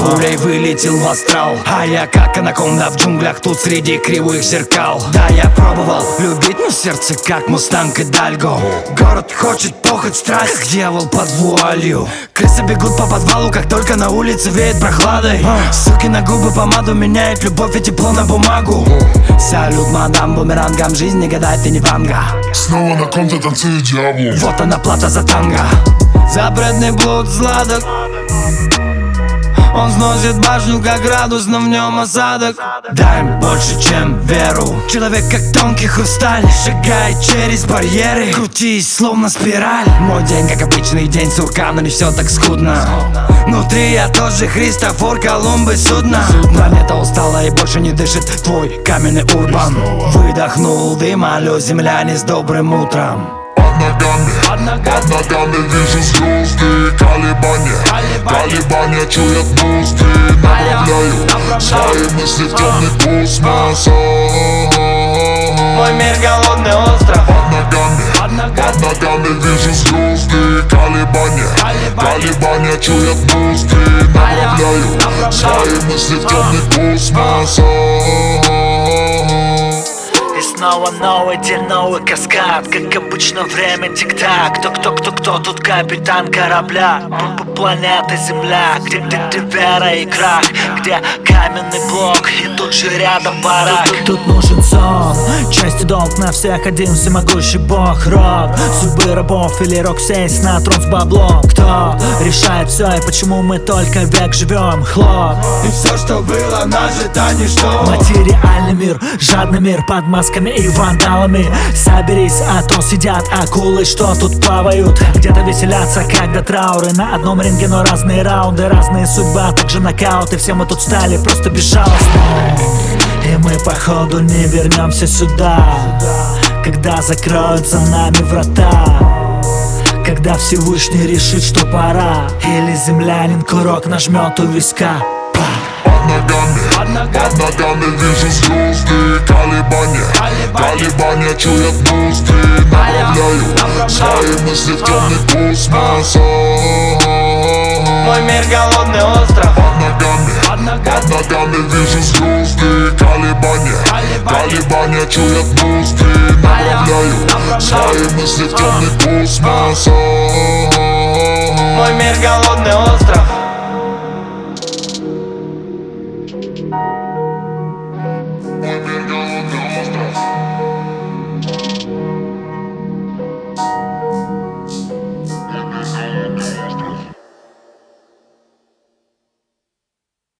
пулей вылетел в астрал. А я как анаконда в джунглях, тут среди кривых зеркал. Да, я пробовал любить, но сердце как мустанг и дальго. Город хочет похоть, страсть, как дьявол под вуалью. Крысы бегут по подвалу, как только на улице веет прохладой. Суки на губы помаду меняет любовь и тепло на бумагу. Салют, мадам, бумерангом жизни гадать ты не ванга. Снова на ком-то танцует дьявол. Вот она плата за танго. Запретный блуд сладок. Он сносит башню, как градус, но в нем осадок. Дай им больше, чем веру. Человек как тонкий хрусталь, шагает через барьеры, крутись, словно спираль. Мой день, как обычный день сурка, но не все так скудно. Внутри я тот же Христофор Колумб и судно. Планета устала и больше не дышит твой каменный урбан. Выдохнул дым, алло, земляне, с добрым утром. Под ногами вижу звезды, колебания чуят ноздри. Направляю свои мысли в темный космос. Мой мир голодный остров. Под ногами вижу звезды, колебания чуят ноздри. Направляю свои мысли в темный космос. И снова новый день, новый каскад. Как обычно, время тик-так. Кто тут капитан корабля? Планета Земля, где вера и крах, где каменный блок и тут же рядом барак. Тут нужен сон, часть долг на всех один всемогущий бог. Рок, судьбы рабов или рок сесть на трон с баблом. Кто решает все и почему мы только век живем? Хлоп. И все, что было нажито, ничто. Материальный мир, жадный мир под масками и вандалами. Соберись, а то сидят акулы, что тут плавают. Где-то веселятся, когда трауры на одном ринге, но разные раунды, разные судьбы, а также нокауты. Все мы тут стали просто безжалостны, и мы походу не вернемся сюда, когда закроют за нами врата, когда Всевышний решит, что пора, или землянин курок нажмет у виска. Под ногами вижу звезды, колебания чуят ноздри. Направляю свои мысли в темный космос. Мой мир голодный остров. Под ногами вижу звезды, колебания чуят ноздри. Направляю свои мысли в темный космос. Мой мир голодный остров.